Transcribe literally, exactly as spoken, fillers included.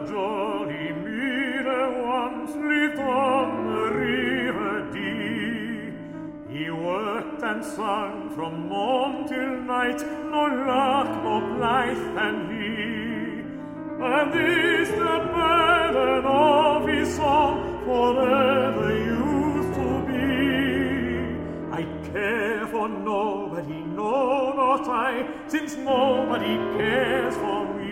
jolly Miller once lived on the river Dee. He worked and sung from morn till night, no lark more blithe than he. And this the burden of his song forever used to be. I care for nobody, no, not I, since nobody cares for me.